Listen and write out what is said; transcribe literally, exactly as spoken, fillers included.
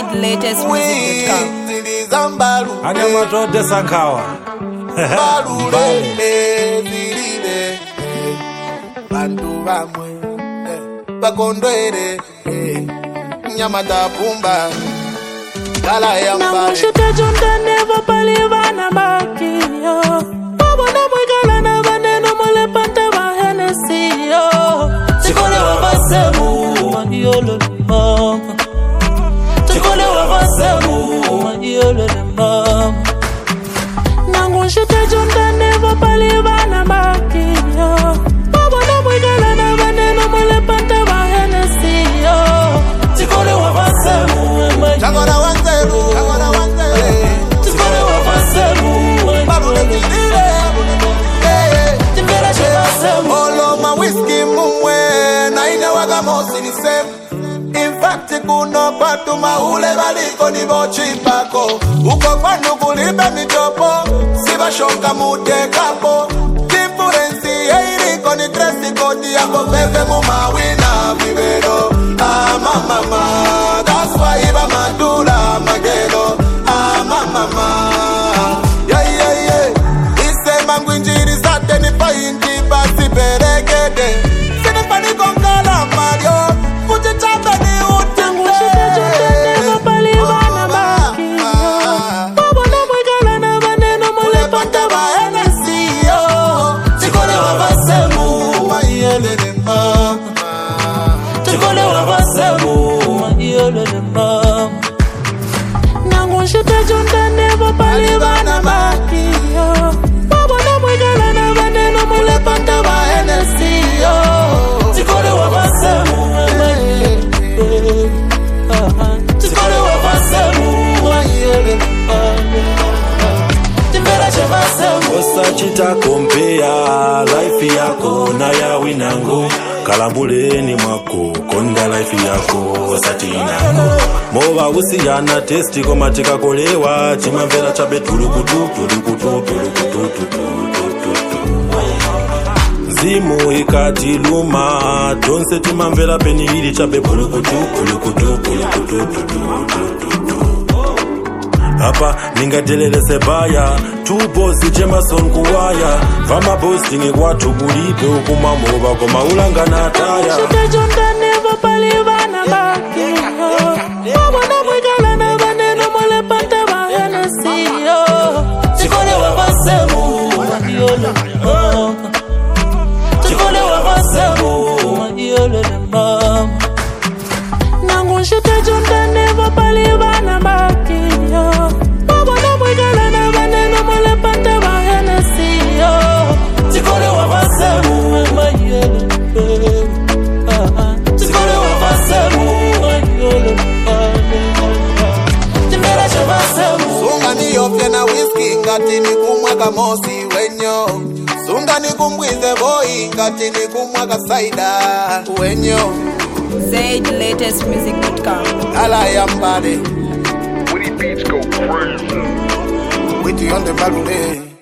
Said latest music dot com. Zilizambalu Anyamatote sankawa Balule Zilile Bantu bamwe Bakondwere Nyamata pumba Gala ya mbale Namushite junta never palivana makiyo Babo na mwigala na baneno mole panta wa Hennessy yo Tikole wa basemu Maniolo ni mama Tikole wa basemu Maniolo ni mama Namushite junta never palivana makiyo Babo na mwigala na baneno mole panta wa Hennessy yo Tikole wa basemu Chagora wanzeru Chagora wanzeru Tikole wa basemu Balule zilile Timbera shebasemu Olo ma whisky mumwe Na ine wagamosi ni same In fact kuno patu maule baliko ni bochi pako Uko kwanu kulibe mijopo Siba shonga mute kapo Difference yeiriko ni dresi kodi yako bebe mumawina vivero Ah mama mama That's why iba madula magelo Ah mama mama Yeah yeah yeah Ise mangwinjiri sate ni painti basi beregede Sini pani kongala mario Kuti chamba ni Tangu shite junta never palivana makiyo Babo na mwigala na baneno mole panta wa Hennessy yo Tikole wa basemu Mayele ni mama Tikole wa basemu Maniolo ni mama Nangu shite junta never palivana makiyo Babo na mwigala na baneno mole panta wa Hennessy yo Tikole wa basemu Tikole wa basemu Maniolo ni mama Timbera shebasemu Osachita kompea life yako na ya winango Kalambuleni mwako konda life yako osatinango Moba usiyana testi komatika kolewa Chimamvera chabe tulukutu tulukutu tulukutu tulukutu Zimu ikati luma Donse timamvera peni hili chabe pulukutu pulukutu pulukutu tulukutu Hapa ningadelele sebaya Two boss Jemason kuwaya Vama boasting watu bulipe ukuma moba Koma ulanga na taya Shite junta never palivana makiyo Babo na mwigala na baneno mole panta wa Hennessy yo Tikole wa basemu Maniolo ni mama Tikole wa basemu Maniolo ni mama Nangu shite junta never palivana makiyo Babo na mwigala na baneno mole panta wa Hennessy yo Tikole wa basemu Maniolo ni mama Tikole wa basemu Maniolo ni mama Timbera shebasemu Sunga ni yofye na whisky ngati ni kumwaka mosi wenyo Sunga ni kumbwize boy ngati ni kumwaka saida wenyo Said latest music dot com. Ala ya mbale When he beats go crazy. Witty on the balule